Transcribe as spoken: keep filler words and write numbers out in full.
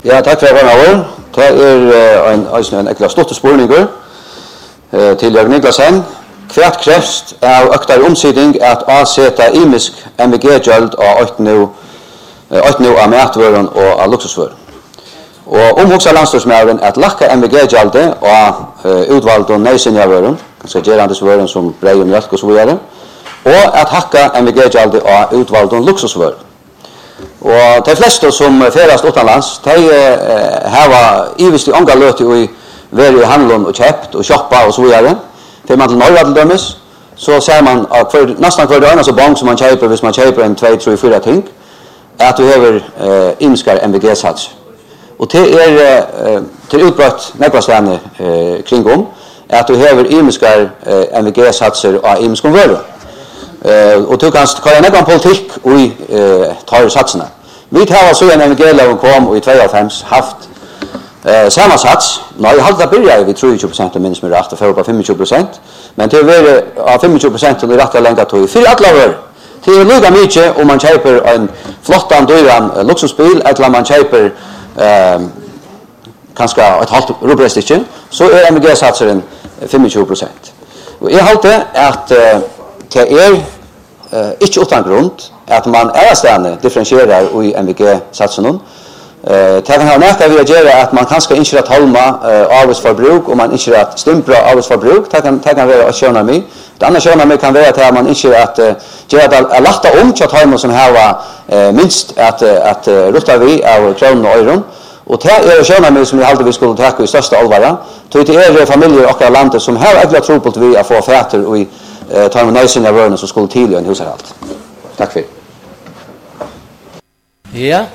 Ja, takk for at jeg var. Det er en, en, en ekkert stort spørninger uh, til Jørgen Niklasen. Hvert krevst av øktere omsidning at avsette imisk M V G-gjøld av åtte nå av matvøren og av luksusvøren. Og omhugsa landstorsmæren at lakka M V G-gjeldet av uh, utvalgt og nøysenjavøren, kanskje gerandesvøren som brei og mjølk og så videre, og at hakka M V G-gjeldet av utvalgt og luksusvøren. Og de fleste som ferast utenlands, de uh, har ivist i ånga løte i veri i handelen og kjøpt og shoppa og så videre. För man till norra till dömes så ser man att för nästan för det andra så bank som man köper hvis man köper en två tre fyra ting att du har eh inskar M V G-sats. Och det är eh till utbrott näpastane eh kring om att du har inskar eh, M V G-satser och inskar vara. Eh och du kan köra någon politik och eh tar satserna. Vi har så en M V G-lag kom och i tjugohundrafem haft Eh samma sats. Nej, jag hade börjat vid tjugo procent och minst med rätt för på tjugofem procent. Men det var av tjugofem procent och det rätta längre tog för alla år. Det är lika mycket om man köper en flottan dyran luxusbil eller man köper ehm kanske ett halvt rubelsticken så är M V G-satsen tjugofem procent. Och jag håller att det är eh inte utan grund att man är ständigt differentierar i M V G-satsen. Eh det kan ha nästa vi gör att man kanske inte att hålla eh arbetsförbruk och man inte att stämpla arbetsförbruk. Det kan det kan vara att köra mig. Det andra köra mig kan vara att man inte att göra att lasta om så att hemma som har eh minst att att rutta vi av kronor och euro. Och det är köra mig som jag alltid vi skulle ta i största allvar. Så det är familjer och landet som har ägla tro på att vi får fäter och eh ta med nöjsen av världen så skulle till en hushåll. Tack för. Ja.